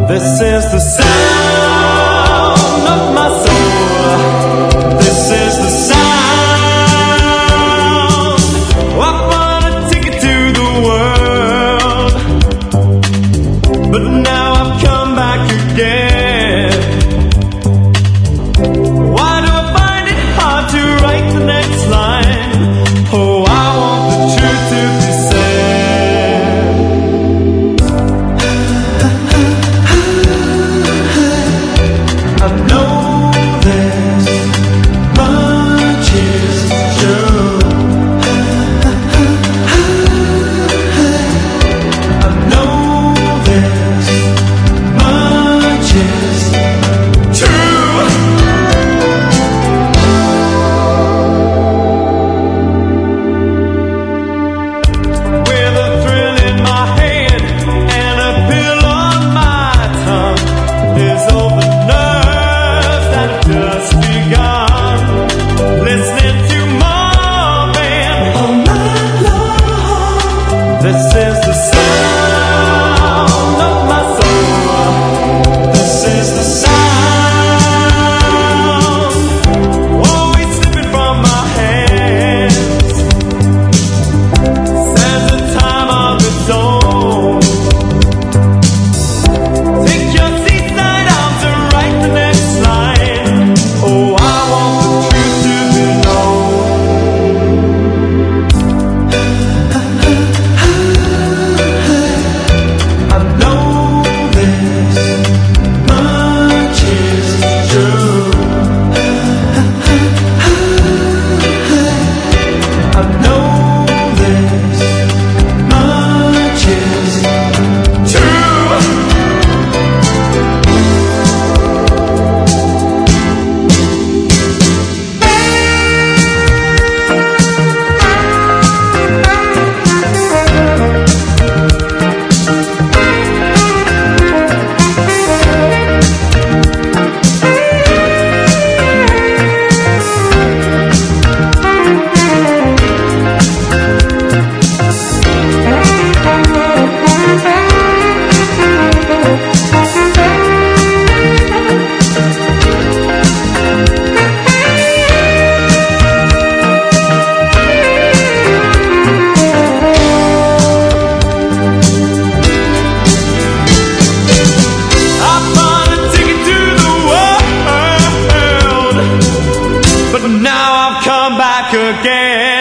This is the sound of my soul. This is the sound. I wanna take it to the world, but now I've come back again. Why do I find it hard to write the next line? Oh, I want the truth to be said. I know this much is true. I know this much is true. With a thrill in my head and a pill on my tongue, there's all the nerves that have just begun. Listening to Marvin all night long. This is the sound of my soul. This is the sound, always slipping from my hands. Stands a time of its own. Take your seat, side down to write the next line. Oh, I want the truth to be known. I know this much is true. I know this much is true. I bought a ticket to the world, but now I've come back again.